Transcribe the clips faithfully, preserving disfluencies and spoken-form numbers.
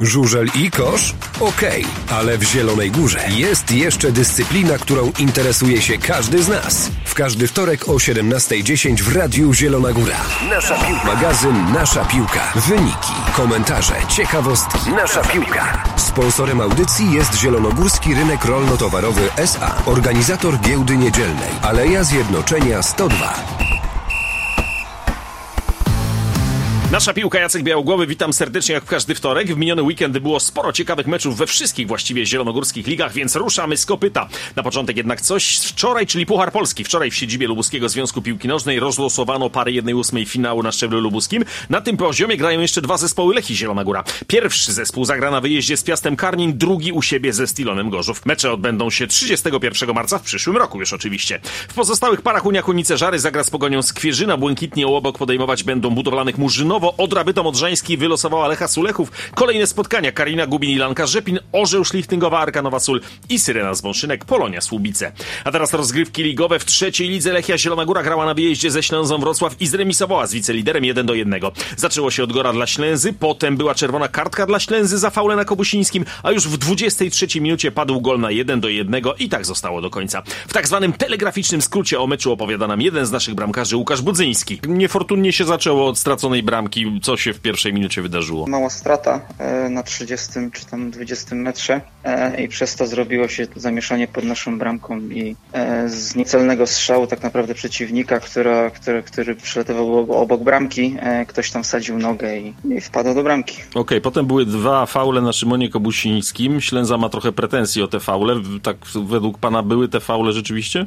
Żużel i kosz? Okej, ale w Zielonej Górze jest jeszcze dyscyplina, którą interesuje się każdy z nas. W każdy wtorek o siedemnasta dziesięć w Radiu Zielona Góra. Nasza piłka. Magazyn Nasza Piłka. Wyniki, komentarze, ciekawostki. Nasza Piłka. Sponsorem audycji jest Zielonogórski Rynek Rolno-Towarowy S A. Organizator giełdy niedzielnej. Aleja Zjednoczenia sto dwa. Nasza Piłka, Jacek Białogłowy, witam serdecznie jak w każdy wtorek. W miniony weekend było sporo ciekawych meczów we wszystkich właściwie zielonogórskich ligach, więc ruszamy z kopyta. Na początek jednak coś z wczoraj, czyli Puchar Polski. Wczoraj w siedzibie Lubuskiego Związku Piłki Nożnej rozlosowano parę jednej ósmej finału na szczeblu lubuskim. Na tym poziomie grają jeszcze dwa zespoły Lechii Zielona Góra. Pierwszy zespół zagra na wyjeździe z Piastem Karnin, drugi u siebie ze Stilonem Gorzów. Mecze odbędą się trzydziestego pierwszego marca w przyszłym roku już oczywiście. W pozostałych parach Unia Konice Żary zagra z Pogonią Skwierzyna. Błękitni Ołobok podejmować będą budowlanych Murzynowo. Odra Bytom Odrzański wylosowała Lecha Sulechów. Kolejne spotkania: Karina Gubin i Lanka Rzepin, Orzeł Szlichtyngowa Arka Nowa Sól i Syrena z Wąszynek Polonia Słubice. A teraz rozgrywki ligowe. W trzeciej lidze Lechia Zielona Góra grała na wyjeździe ze Ślęzą Wrocław i zremisowała z wiceliderem jeden do jednego. Zaczęło się od gora dla Ślęzy, potem była czerwona kartka dla Ślęzy za faulę na Kobusińskim, a już w dwudziestej trzeciej minucie padł gol na jeden do jednego i tak zostało do końca. W tak zwanym telegraficznym skrócie o meczu opowiada nam jeden z naszych bramkarzy, Łukasz Budzyński. Niefortunnie się zaczęło od straconej bramki. Co się w pierwszej minucie wydarzyło? Mała strata e, na trzydziestym czy tam dwudziestym metrze e, i przez to zrobiło się zamieszanie pod naszą bramką i e, z niecelnego strzału tak naprawdę przeciwnika, która, który, który przelatywał obok bramki, e, ktoś tam wsadził nogę i, i wpadł do bramki. Okej, okay, potem były dwa faule na Szymonie Kobusińskim. Ślęza ma trochę pretensji o te faule. Tak według pana były te faule rzeczywiście?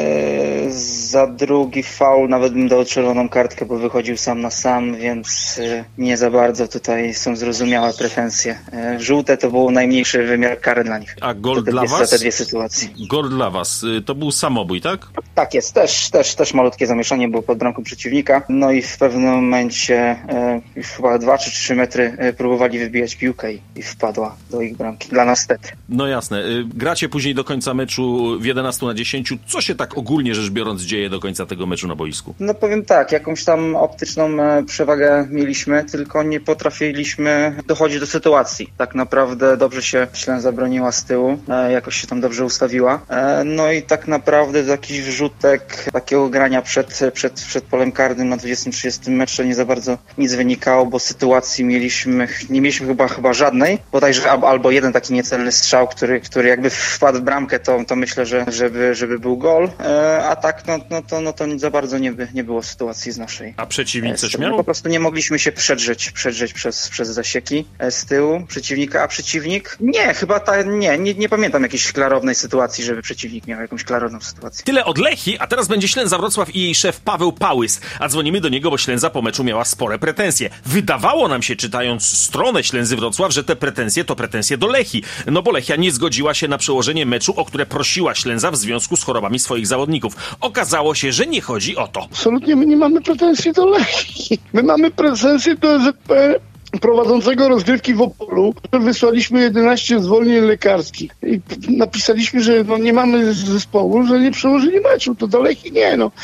E, za drugi faul nawet bym dał czerwoną kartkę, bo wychodził sam na sam, więc e, nie za bardzo tutaj są zrozumiałe pretensje. E, żółte to był najmniejszy wymiar kary dla nich. A gol te dla dwie, was? Te dwie sytuacje. Gol dla was. To był samobój, tak? Tak jest. Też, też, też malutkie zamieszanie było pod bramką przeciwnika. No i w pewnym momencie e, już chyba dwa czy trzy metry e, próbowali wybijać piłkę i, i wpadła do ich bramki. Dla nas wtedy. No jasne. Gracie później do końca meczu w jedenaście na dziesięć. Co się tak ogólnie rzecz biorąc dzieje do końca tego meczu na boisku? No powiem tak, jakąś tam optyczną e, przewagę mieliśmy, tylko nie potrafiliśmy dochodzić do sytuacji. Tak naprawdę dobrze się Ślęza broniła z tyłu, e, jakoś się tam dobrze ustawiła. E, no i tak naprawdę jakiś wrzutek takiego grania przed, przed, przed polem karnym na dwudziestym trzydziestym metrze nie za bardzo nic wynikało, bo sytuacji mieliśmy, nie mieliśmy chyba chyba żadnej, bodajże albo jeden taki niecelny strzał, który, który jakby wpadł w bramkę, to, to myślę, że żeby, żeby był gol, e, a tak no, no, to, no to za bardzo nie, by, nie było sytuacji z naszej. A przeciwnik coś e, miał? Po prostu nie mogliśmy się przedrzeć, przedrzeć przez, przez zasieki z tyłu przeciwnika, a przeciwnik? Nie, chyba ta, nie, nie, nie pamiętam jakiejś klarownej sytuacji, żeby przeciwnik miał jakąś klarowną sytuację. Tyle od Lechii, a teraz będzie Ślęza Wrocław i jej szef Paweł Pałys. A dzwonimy do niego, bo Ślęza po meczu miała spore pretensje. Wydawało nam się, czytając stronę Ślęzy Wrocław, że te pretensje to pretensje do Lechii. No bo Lechia nie zgodziła się na przełożenie meczu, o które prosiła Ślęza w związku z chorobami swoich zawodników. Okazało się, że nie chodzi o to. Absolutnie my nie mamy pretensji do Lechii. My mamy pretensje do Z P prowadzącego rozgrywki w Opolu. Wysłaliśmy jedenaście zwolnień lekarskich i napisaliśmy, że no nie mamy zespołu, że nie przełożyli meczu. To do Lechii nie, no.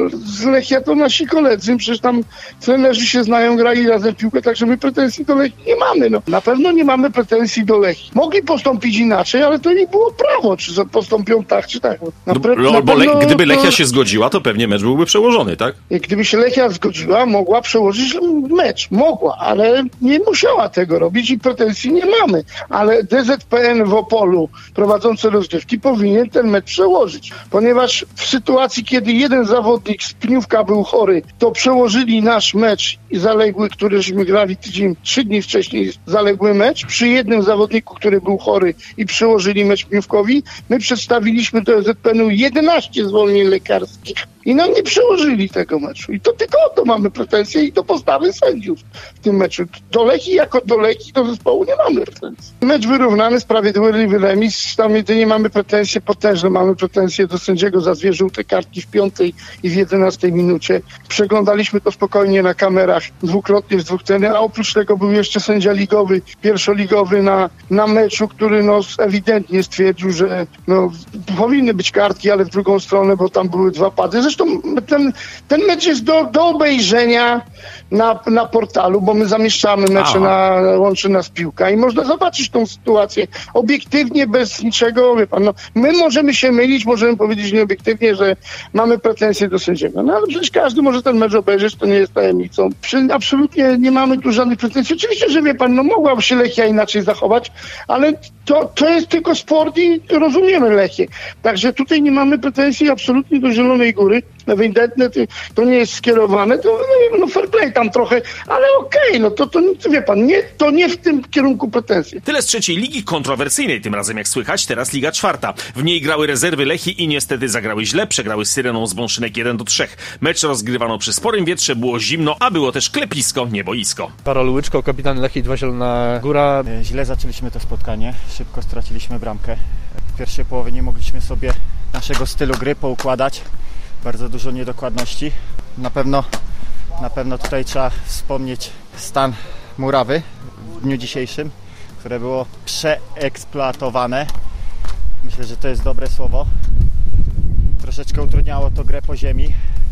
Z Lechia to nasi koledzy, przecież tam trenerzy się znają, grali razem w piłkę, także my pretensji do Lechii nie mamy, no. Na pewno nie mamy pretensji do Lechii. Mogli postąpić inaczej, ale to nie było prawo, czy postąpią tak, czy tak. Na pre- no, na bo pewno, le- gdyby Lechia to... się zgodziła, to pewnie mecz byłby przełożony, tak? Gdyby się Lechia zgodziła, mogła przełożyć mecz. Mogła, ale nie musiała tego robić i pretensji nie mamy. Ale D Z P N w Opolu prowadzący rozgrywki powinien ten mecz przełożyć. Ponieważ w sytuacji, kiedy jeden zawodnik z Pniówka był chory, to przełożyli nasz mecz i zaległy, któryśmy grali tydzień, trzy dni wcześniej zaległy mecz. Przy jednym zawodniku, który był chory i przełożyli mecz Pniówkowi, my przedstawiliśmy do D Z P N u jedenaście zwolnień lekarskich. I nam nie przełożyli tego meczu. I to tylko o to mamy pretensje i do postawy sędziów w tym meczu. Do Lechii jako do Lechii do zespołu nie mamy pretensji. Mecz wyrównany, sprawiedliwy remis. Tam jedynie mamy pretensje potężne. Mamy pretensje do sędziego za dwie żółte kartki w piątej i w jedenastej minucie. Przeglądaliśmy to spokojnie na kamerach dwukrotnie z dwóch ceny, a oprócz tego był jeszcze sędzia ligowy, pierwszoligowy na, na meczu, który no ewidentnie stwierdził, że no, powinny być kartki, ale w drugą stronę, bo tam były dwa pady. Zresztą ten, ten mecz jest do, do obejrzenia. na, na portalu, bo my zamieszczamy mecze, na, łączy nas piłka i można zobaczyć tą sytuację obiektywnie, bez niczego, wie pan, no, my możemy się mylić, możemy powiedzieć nieobiektywnie, że mamy pretensje do sędziego, no ale przecież każdy może ten mecz obejrzeć, to nie jest tajemnicą. Przy, absolutnie nie mamy tu żadnych pretensji. Oczywiście, że wie pan, no mogłaby się Lechia inaczej zachować, ale to, to jest tylko sport i rozumiemy Lechię. Także tutaj nie mamy pretensji absolutnie do Zielonej Góry. Ewidentne to nie jest skierowane, to no fair play tam trochę, ale okej, okay, no to, to wie pan, nie, to nie w tym kierunku pretensji. Tyle z trzeciej ligi kontrowersyjnej, tym razem jak słychać, teraz Liga Czwarta. W niej grały rezerwy Lechii i niestety zagrały źle, przegrały z Syreną z Bąszynek jeden do trzech. Mecz rozgrywano przy sporym wietrze, było zimno, a było też klepisko, nie boisko. Karol Łyczko, kapitan Lechii, dwa Zielona Góra. Źle zaczęliśmy to spotkanie, szybko straciliśmy bramkę. W pierwszej połowie nie mogliśmy sobie naszego stylu gry poukładać. Bardzo dużo niedokładności. Na pewno, na pewno tutaj trzeba wspomnieć stan murawy w dniu dzisiejszym, które było przeeksploatowane. Myślę, że to jest dobre słowo. Troszeczkę utrudniało to grę po ziemi.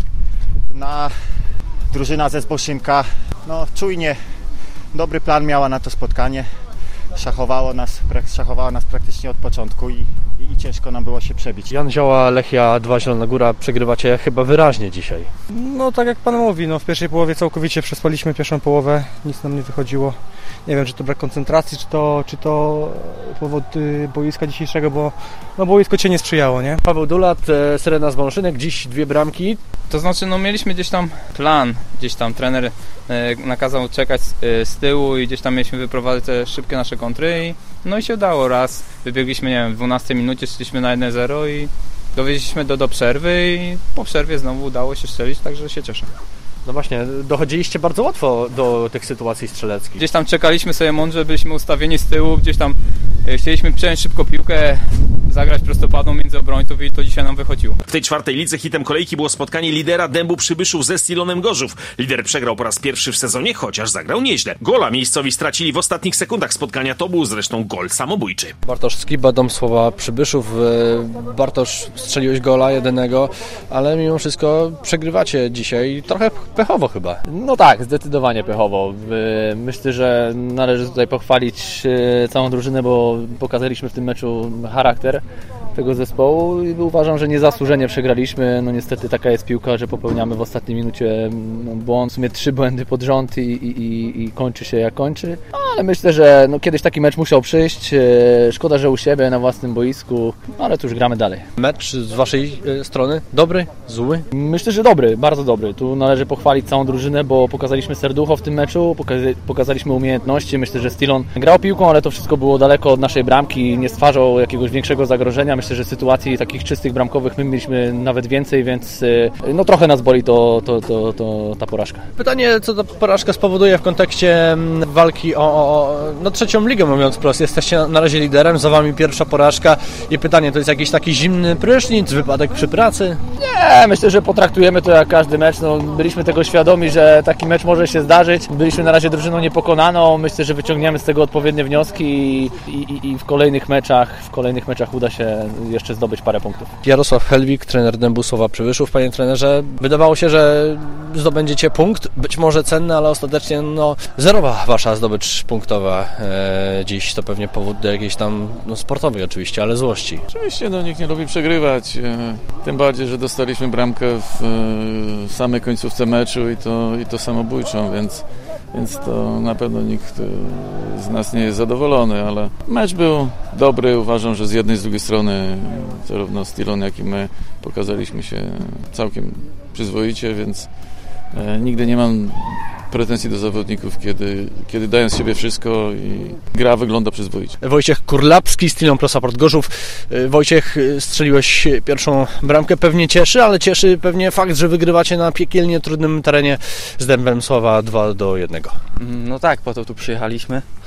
Na drużyna ze Zboszynka, no czujnie dobry plan miała na to spotkanie. Szachowało nas, szachowało nas praktycznie od początku i, i, i ciężko nam było się przebić. Jan Zioła, Lechia, dwa Zielona Góra, przegrywacie chyba wyraźnie dzisiaj. No tak jak pan mówi, no w pierwszej połowie całkowicie przespaliśmy pierwszą połowę, nic nam nie wychodziło. Nie wiem, czy to brak koncentracji, czy to, czy to powód y, boiska dzisiejszego, bo no boisko cię nie sprzyjało, nie? Paweł Dulat, e, Syrena z Bąszynek, dziś dwie bramki. To znaczy, no mieliśmy gdzieś tam plan, gdzieś tam trener e, nakazał czekać e, z tyłu i gdzieś tam mieliśmy wyprowadzać te szybkie nasze kontry i no i się udało raz. Wybiegliśmy, nie wiem, w dwunastej minucie, szliśmy na jeden zero i dowiedzieliśmy do, do przerwy i po przerwie znowu udało się strzelić, także się cieszę. No właśnie, dochodziliście bardzo łatwo do tych sytuacji strzeleckich. Gdzieś tam czekaliśmy sobie mądrze, byliśmy ustawieni z tyłu, gdzieś tam e, chcieliśmy przejąć szybko piłkę, zagrać prostopadłą między obrońców i to dzisiaj nam wychodziło. W tej czwartej lidze hitem kolejki było spotkanie lidera Dębu Przybyszów ze Stilonem Gorzów. Lider przegrał po raz pierwszy w sezonie, chociaż zagrał nieźle. Gola miejscowi stracili w ostatnich sekundach spotkania, to był zresztą gol samobójczy. Bartosz Skiba, Domsłowa Przybyszów. Bartosz, strzeliłeś gola jedynego, ale mimo wszystko przegrywacie dzisiaj trochę pechowo chyba. No tak, zdecydowanie pechowo. Myślę, że należy tutaj pochwalić całą drużynę, bo pokazaliśmy w tym meczu charakter tego zespołu i uważam, że niezasłużenie przegraliśmy. No niestety taka jest piłka, że popełniamy w ostatniej minucie no, błąd, w sumie trzy błędy pod rząd i, i, i kończy się jak kończy. Ale myślę, że no, kiedyś taki mecz musiał przyjść. Szkoda, że u siebie na własnym boisku, ale tu już gramy dalej. Mecz z waszej strony dobry, zły? Myślę, że dobry, bardzo dobry. Tu należy pochwalić całą drużynę, bo pokazaliśmy serducho w tym meczu, pokazaliśmy umiejętności. Myślę, że Stilon grał piłką, ale to wszystko było daleko od naszej bramki, nie stwarzał jakiegoś większego zagrożenia. Myślę, że sytuacji takich czystych bramkowych my mieliśmy nawet więcej, więc no trochę nas boli to, to, to, to ta porażka. Pytanie, co ta porażka spowoduje w kontekście walki o, o no trzecią ligę, mówiąc wprost. Jesteście na razie liderem, za wami pierwsza porażka i pytanie, to jest jakiś taki zimny prysznic, wypadek przy pracy? Nie, myślę, że potraktujemy to jak każdy mecz. No, byliśmy tego świadomi, że taki mecz może się zdarzyć. Byliśmy na razie drużyną niepokonaną. Myślę, że wyciągniemy z tego odpowiednie wnioski i, i, i w kolejnych meczach, w kolejnych meczach uda się jeszcze zdobyć parę punktów. Jarosław Helwik, trener Dębu Słowa Przybyszów. Panie trenerze, wydawało się, że zdobędziecie punkt, być może cenny, ale ostatecznie no, zerowa wasza zdobycz punktowa e, dziś. To pewnie powód do jakiejś tam no, sportowej oczywiście, ale złości. Oczywiście, no nikt nie lubi przegrywać. E, tym bardziej, że dostaliśmy bramkę w e, samej końcówce meczu i to, i to samobójczą, więc Więc to na pewno nikt z nas nie jest zadowolony, ale mecz był dobry. Uważam, że z jednej i z drugiej strony zarówno Stilon, jak i my pokazaliśmy się całkiem przyzwoicie, więc e, nigdy nie mam pretensji do zawodników, kiedy, kiedy dają z siebie wszystko i gra wygląda przyzwoicie. Wojciech Kurlapski, Stilon Pro Support Gorzów. Wojciech, strzeliłeś pierwszą bramkę, pewnie cieszy, ale cieszy pewnie fakt, że wygrywacie na piekielnie trudnym terenie z Dębem Słowa dwa do jednego. No tak, po to tu przyjechaliśmy.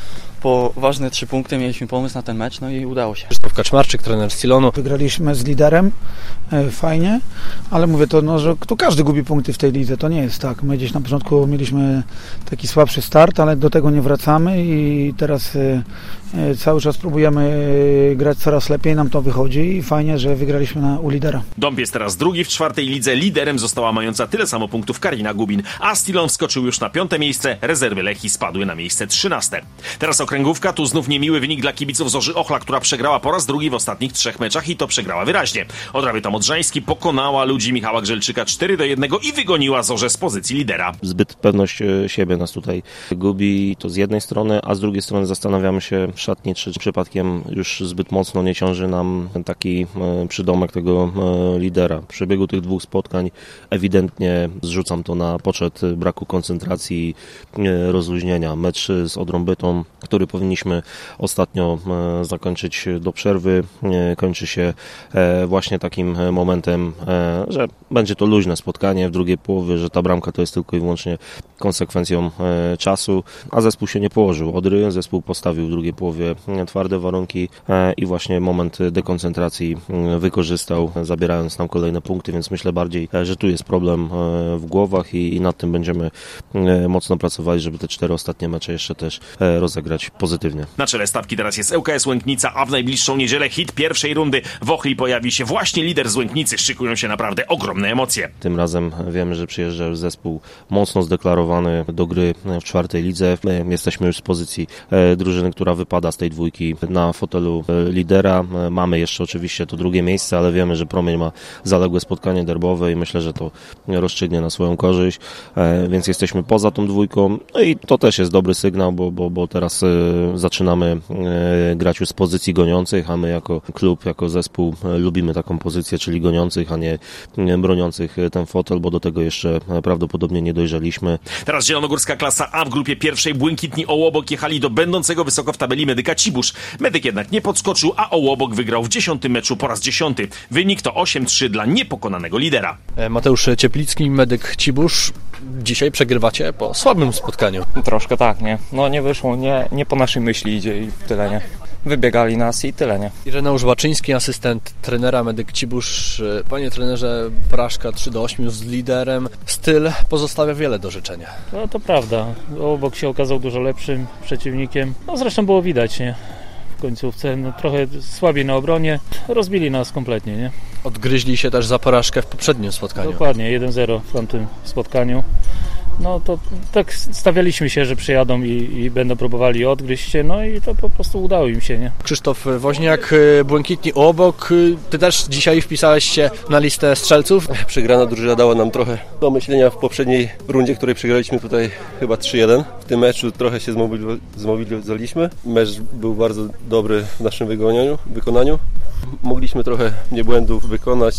po ważne trzy punkty mieliśmy pomysł na ten mecz, no i udało się. Krzysztof Kaczmarczyk, trener Silonu. Wygraliśmy z liderem, e, fajnie, ale mówię to, no, że tu każdy gubi punkty w tej lidze, to nie jest tak. My gdzieś na początku mieliśmy taki słabszy start, ale do tego nie wracamy i teraz e, e, cały czas próbujemy grać coraz lepiej, nam to wychodzi i fajnie, że wygraliśmy na, u lidera. Dąb jest teraz drugi w czwartej lidze, liderem została mająca tyle samo punktów Karina Gubin, a Silon wskoczył już na piąte miejsce, rezerwy Lechii spadły na miejsce trzynaste. Teraz okręgówka, tu znów niemiły wynik dla kibiców Zorzy Ochla, która przegrała po raz drugi w ostatnich trzech meczach i to przegrała wyraźnie. Odrabieta Modrzański pokonała ludzi Michała Grzelczyka cztery do jednego i wygoniła Zorzę z pozycji lidera. Zbyt pewność siebie nas tutaj gubi, to z jednej strony, a z drugiej strony zastanawiamy się w szatni, czy przypadkiem już zbyt mocno nie ciąży nam taki przydomek tego lidera. W przebiegu tych dwóch spotkań ewidentnie zrzucam to na poczet braku koncentracji, rozluźnienia. Mecz z Odrą Bytom, który powinniśmy ostatnio zakończyć do przerwy, kończy się właśnie takim momentem, że będzie to luźne spotkanie w drugiej połowie, że ta bramka to jest tylko i wyłącznie konsekwencją czasu, a zespół się nie położył. Odry, zespół postawił w drugiej połowie twarde warunki i właśnie moment dekoncentracji wykorzystał, zabierając nam kolejne punkty, więc myślę bardziej, że tu jest problem w głowach i, i nad tym będziemy mocno pracować, żeby te cztery ostatnie mecze jeszcze też rozegrać pozytywnie. Na czele stawki teraz jest ŁKS Łęknica, a w najbliższą niedzielę hit pierwszej rundy. W Ochli pojawi się właśnie lider z Łęknicy. Szykują się naprawdę ogromne emocje. Tym razem wiemy, że przyjeżdża już zespół mocno zdeklarowany do gry w czwartej lidze. My jesteśmy już z pozycji drużyny, która wypada z tej dwójki na fotelu lidera. Mamy jeszcze oczywiście to drugie miejsce, ale wiemy, że Promień ma zaległe spotkanie derbowe i myślę, że to rozstrzygnie na swoją korzyść, więc jesteśmy poza tą dwójką. No i to też jest dobry sygnał, bo, bo, bo teraz zaczynamy grać już z pozycji goniących, a my jako klub, jako zespół lubimy taką pozycję, czyli goniących, a nie broniących ten fotel, bo do tego jeszcze prawdopodobnie nie dojrzeliśmy. Teraz zielonogórska klasa A w grupie pierwszej. Błękitni Ołobok jechali do będącego wysoko w tabeli Medyka Cibusz. Medyk jednak nie podskoczył, a Ołobok wygrał w dziesiątym meczu po raz dziesiąty. Wynik to osiem trzy dla niepokonanego lidera. Mateusz Cieplicki, Medyk Cibusz. Dzisiaj przegrywacie po słabym spotkaniu. Troszkę tak, nie? No nie wyszło, nie, nie po naszej myśli idzie i tyle, nie? Wybiegali nas i tyle, nie? Ireneusz Baczyński, asystent trenera Medyk Cibusz. Panie trenerze, porażka trzy do ośmiu z liderem. Styl pozostawia wiele do życzenia. No to prawda. Obok się okazał dużo lepszym przeciwnikiem. No zresztą było widać, nie? W końcówce no, trochę słabiej na obronie. Rozbili nas kompletnie, nie? Odgryźli się też za porażkę w poprzednim spotkaniu. Dokładnie, jeden zero w tamtym spotkaniu. No to tak stawialiśmy się, że przyjadą i, i będą próbowali odgryźć się, no i to po prostu udało im się, nie? Krzysztof Woźniak, Błękitni Obok, ty też dzisiaj wpisałeś się na listę strzelców. Przegrana drużyna dała nam trochę do myślenia w poprzedniej rundzie, której przegraliśmy tutaj chyba trzy jeden. W tym meczu trochę się zmobilizowaliśmy. Mecz był bardzo dobry w naszym wykonaniu. wykonaniu. Mogliśmy trochę niebłędów wykonać,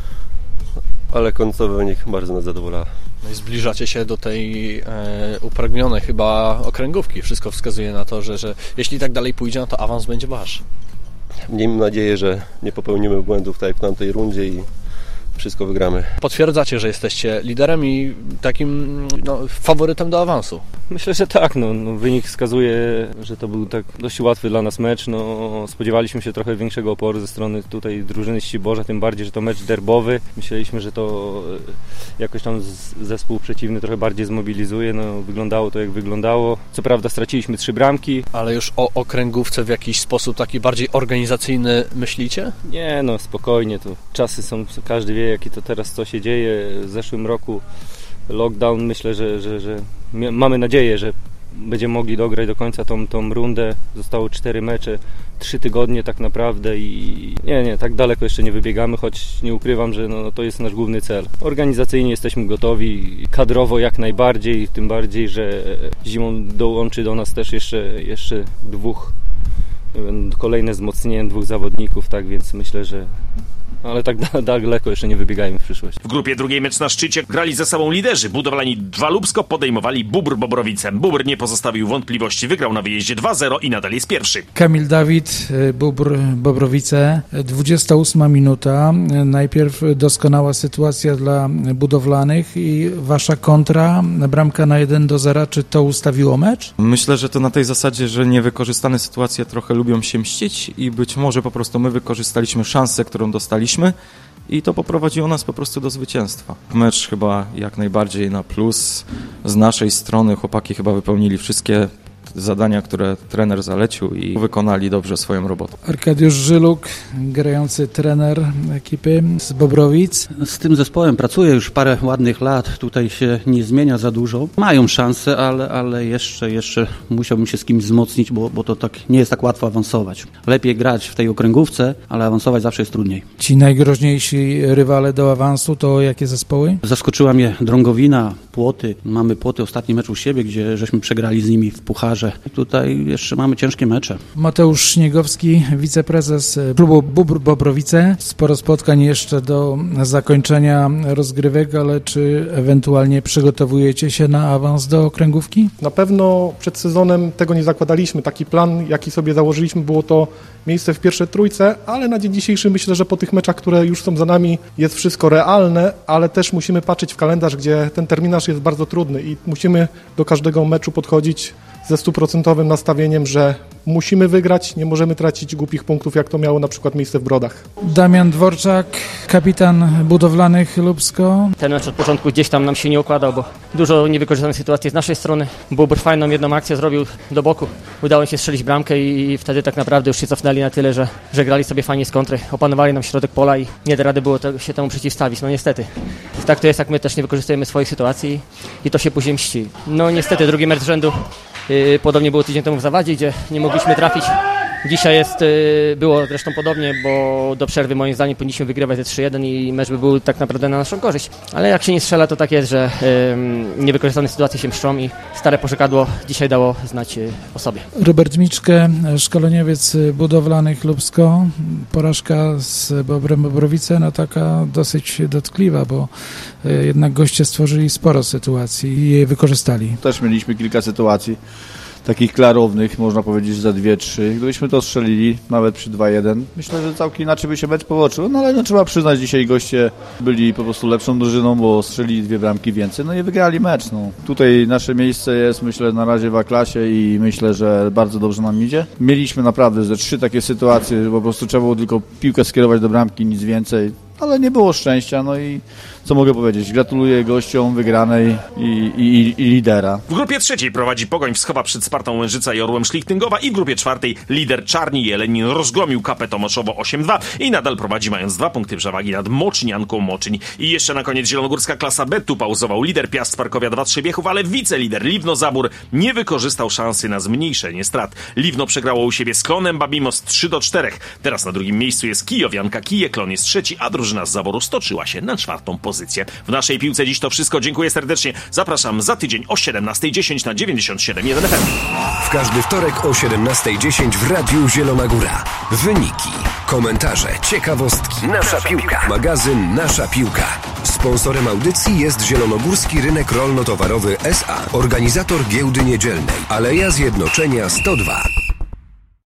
ale końcowy wynik bardzo nas zadowala. No i zbliżacie się do tej e, upragnionej chyba okręgówki. Wszystko wskazuje na to, że, że jeśli tak dalej pójdzie, no to awans będzie wasz. Miejmy nadzieję, że nie popełnimy błędów tak jak w tamtej rundzie i wszystko wygramy. Potwierdzacie, że jesteście liderem i takim no, faworytem do awansu. Myślę, że tak. No, no, wynik wskazuje, że to był tak dość łatwy dla nas mecz. No, spodziewaliśmy się trochę większego oporu ze strony tutaj drużyny z Ciborza, tym bardziej, że to mecz derbowy. Myśleliśmy, że to jakoś tam zespół przeciwny trochę bardziej zmobilizuje. No, wyglądało to jak wyglądało. Co prawda straciliśmy trzy bramki. Ale już o okręgówce w jakiś sposób taki bardziej organizacyjny myślicie? Nie, no spokojnie. To czasy są, każdy wie, jaki to teraz co się dzieje. W zeszłym roku lockdown, myślę, że, że, że mamy nadzieję, że będziemy mogli dograć do końca tą, tą rundę. Zostało cztery mecze, trzy tygodnie tak naprawdę i nie, nie, tak daleko jeszcze nie wybiegamy, choć nie ukrywam, że no, to jest nasz główny cel. Organizacyjnie jesteśmy gotowi, kadrowo jak najbardziej, tym bardziej, że zimą dołączy do nas też jeszcze, jeszcze dwóch, kolejne wzmocnienie dwóch zawodników, tak więc myślę, że ale tak daleko jeszcze nie wybiegajmy w przyszłość. W grupie drugiej mecz na szczycie grali ze sobą liderzy. Budowlani dwa Lubsko podejmowali Bóbr Bobrowice. Bóbr nie pozostawił wątpliwości, wygrał na wyjeździe dwa zero i nadal jest pierwszy. Kamil Dawid, Bóbr Bobrowice, dwudziesta ósma minuta. Najpierw doskonała sytuacja dla budowlanych i wasza kontra, bramka na jeden do zera. Czy to ustawiło mecz? Myślę, że to na tej zasadzie, że niewykorzystane sytuacje trochę lubią się mścić i być może po prostu my wykorzystaliśmy szansę, którą dostaliśmy i to poprowadziło nas po prostu do zwycięstwa. Mecz chyba jak najbardziej na plus. Z naszej strony chłopaki chyba wypełnili wszystkie zadania, które trener zalecił i wykonali dobrze swoją robotę. Arkadiusz Żyluk, grający trener ekipy z Bobrowic. Z tym zespołem pracuję już parę ładnych lat, tutaj się nie zmienia za dużo. Mają szansę, ale, ale jeszcze, jeszcze musiałbym się z kimś wzmocnić, bo, bo to tak nie jest tak łatwo awansować. Lepiej grać w tej okręgówce, ale awansować zawsze jest trudniej. Ci najgroźniejsi rywale do awansu to jakie zespoły? Zaskoczyła mnie Drągowina, Płoty. Mamy Płoty ostatni mecz u siebie, gdzie żeśmy przegrali z nimi w pucharze. Tutaj jeszcze mamy ciężkie mecze. Mateusz Śniegowski, wiceprezes klubu Bóbr Bobrowice. Sporo spotkań jeszcze do zakończenia rozgrywek, ale czy ewentualnie przygotowujecie się na awans do okręgówki? Na pewno przed sezonem tego nie zakładaliśmy. Taki plan, jaki sobie założyliśmy, było to miejsce w pierwszej trójce, ale na dzień dzisiejszy myślę, że po tych meczach, które już są za nami, jest wszystko realne, ale też musimy patrzeć w kalendarz, gdzie ten terminarz jest bardzo trudny i musimy do każdego meczu podchodzić ze stuprocentowym nastawieniem, że musimy wygrać, nie możemy tracić głupich punktów, jak to miało na przykład miejsce w Brodach. Damian Dworczak, kapitan budowlanych Lubsko. Ten mecz od początku gdzieś tam nam się nie układał, bo dużo niewykorzystanych sytuacji z naszej strony. Bóbr fajną jedną akcję zrobił do boku. Udało się strzelić bramkę i wtedy tak naprawdę już się cofnęli na tyle, że, że grali sobie fajnie z kontry. Opanowali nam środek pola i nie da rady było to, się temu przeciwstawić. No niestety. Tak to jest, jak my też nie wykorzystujemy swoich sytuacji i to się później mści. No niestety drugi mecz z rzędu. Yy, podobnie było tydzień temu w Zawadzie, gdzie nie mogliśmy trafić. Dzisiaj jest, yy, było zresztą podobnie, bo do przerwy moim zdaniem powinniśmy wygrywać ze trzy jeden i mecz by był tak naprawdę na naszą korzyść. Ale jak się nie strzela, to tak jest, że yy, niewykorzystane sytuacje się mszczą i stare pożekadło dzisiaj dało znać yy, o sobie. Robert Miczkę, szkoleniowiec budowlanych Lubsko. Porażka z Bobrem Bobrowice, no taka dosyć dotkliwa, bo yy, jednak goście stworzyli sporo sytuacji i je wykorzystali. Też mieliśmy kilka sytuacji takich klarownych, można powiedzieć, za dwie trzy. Gdybyśmy to strzelili, nawet przy dwa jeden, myślę, że całkiem inaczej by się mecz potoczył. No ale no, trzeba przyznać, dzisiaj goście byli po prostu lepszą drużyną, bo strzelili dwie bramki więcej, no i wygrali mecz. No. Tutaj nasze miejsce jest, myślę, na razie w A-klasie i myślę, że bardzo dobrze nam idzie. Mieliśmy naprawdę ze trzy takie sytuacje, że po prostu trzeba było tylko piłkę skierować do bramki, nic więcej. Ale nie było szczęścia, no i co mogę powiedzieć? Gratuluję gościom wygranej i, i, i lidera. W grupie trzeciej prowadzi Pogoń Wschowa przed Spartą Łężyca i Orłem Szlichtyngowa i w grupie czwartej lider Czarni Jelenin rozgromił Kapę Tomoszowo osiem dwa i nadal prowadzi, mając dwa punkty przewagi nad Mocznianką Moczyń. I jeszcze na koniec zielonogórska klasa B. Tu pauzował lider Piast Parkowia dwa trzy Biechów, ale wicelider Liwno Zabór nie wykorzystał szansy na zmniejszenie strat. Liwno przegrało u siebie z Klonem Babimos trzy do czterech. Teraz na drugim miejscu jest Kijowianka Kije, Klon jest trzeci, a drużyna z Zaboru stoczyła się na czwartą pozycję. W naszej piłce dziś to wszystko. Dziękuję serdecznie. Zapraszam za tydzień o siedemnasta dziesięć na dziewięćdziesiąt siedem jeden F M. W każdy wtorek o siedemnasta dziesięć w Radiu Zielona Góra. Wyniki, komentarze, ciekawostki. Nasza piłka. Magazyn Nasza Piłka. Sponsorem audycji jest Zielonogórski Rynek Rolno-Towarowy S A. Organizator giełdy niedzielnej. Aleja Zjednoczenia sto dwa.